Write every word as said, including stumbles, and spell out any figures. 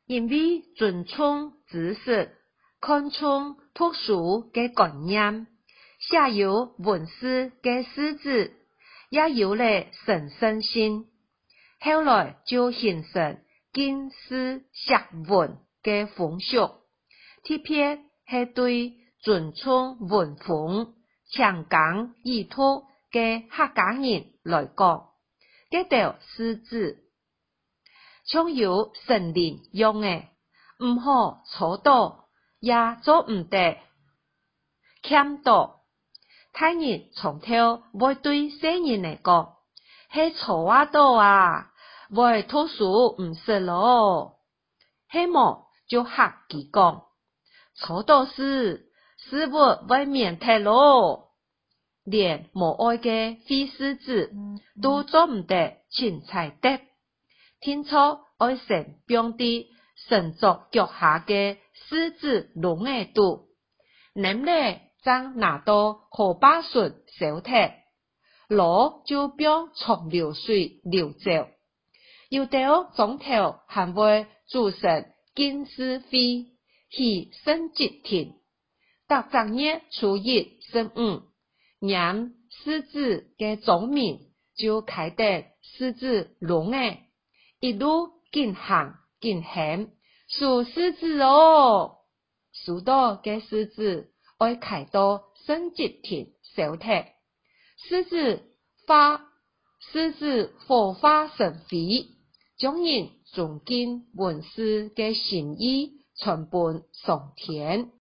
因为尊重知识，看重读书嘅观念，写有文字嘅诗字，也有了神圣性。后来就形成经世写文嘅风俗，特别是对尊重文风、强讲意图嘅客家人来讲，这条诗字像有神灵用诶，唔好错到，也做唔得，欠到。大人从头会对小人来讲，系错啊到啊，会读书唔识咯。希望就吓佢讲，错到是事物会免退咯。连无爱嘅非狮子都做唔得，钱财得。听错爱神标的神作脚下嘅狮子龙诶度，能咧将拿到河巴顺小踢，攞就标从流水流走。有啲总头还会组成金丝飞去升级田，到正月初一十五，让狮子嘅总名就开得狮子龙诶。一路进行进行，数狮子哦，数到嘅狮子爱开到升级田小踢，狮子花狮子火花神飞，将人尊敬文字嘅心意传遍上天。